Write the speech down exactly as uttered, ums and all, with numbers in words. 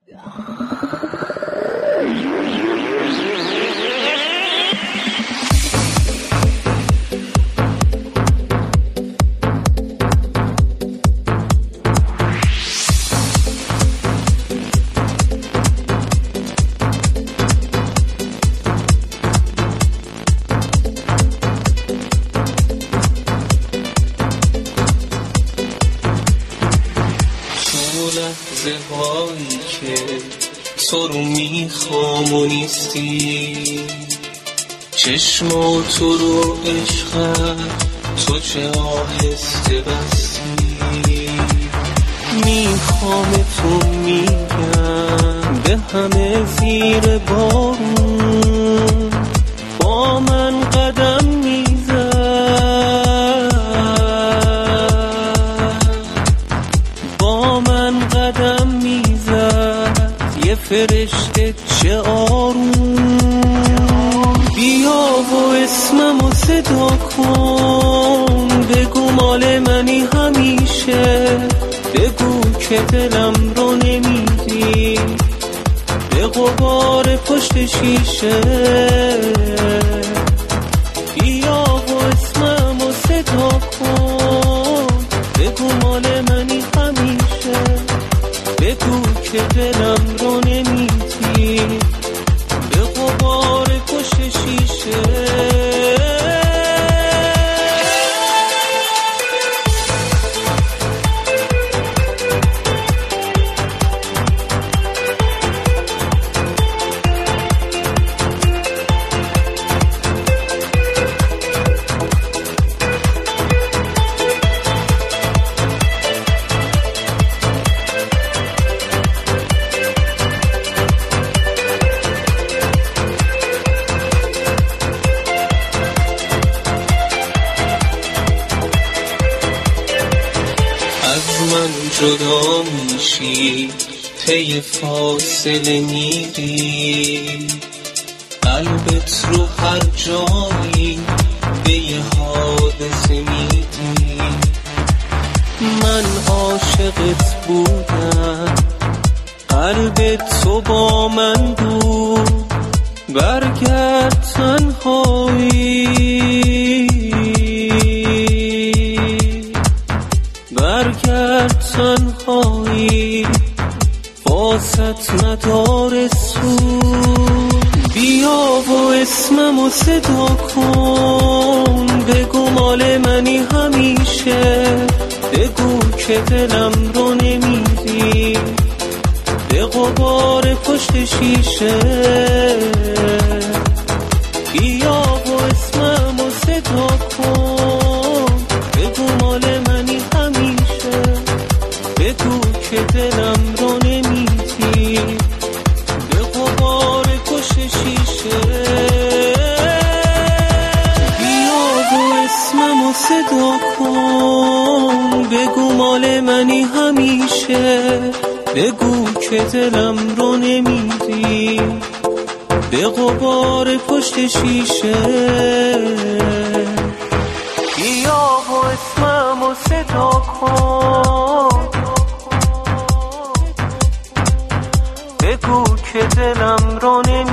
لحظه هایی که تو رو میخوام و نیستی، چشم تو رو عشقم تو چه آهسته بستی، میخوامتون میگم به همه زیر بارون با من قدم میزن، با من قدم میزد یه فرشته چه آروم، بیا و اسممو صدا کن، بگو مال منی همیشه، بگو که دلم رو نمیدی به غبار پشت شیشه، بیا و اسممو صدا کن، بگو مال منی همیشه، بگو که دلم رو نمیدی به غبار پشت شیشه. من جدا میشی پی فاصله میری، قلبت رو هر جایی به یه حادثه میدی، من عاشقت بودم قلبت تو با من بود، برگرد تنهایی، برگرد تنهایی واسط نداره سود، بیا و اسممو صدا کن، بگو مال منی همیشه، بگو که دلم رو نمیدی به غبار پشت شیشه، بیا و اسممو صدا کن، بگو مال منی همیشه، بگو که دلم رو نمیدی به غبار پشت شیشه، بیا و اسممو صدا کن، بگو مال منی همیشه، بگو که دلم رو نمیدی به غبار پشت شیشه، بیا و اسممو صدا کن، بگو که دلم رو نمیدی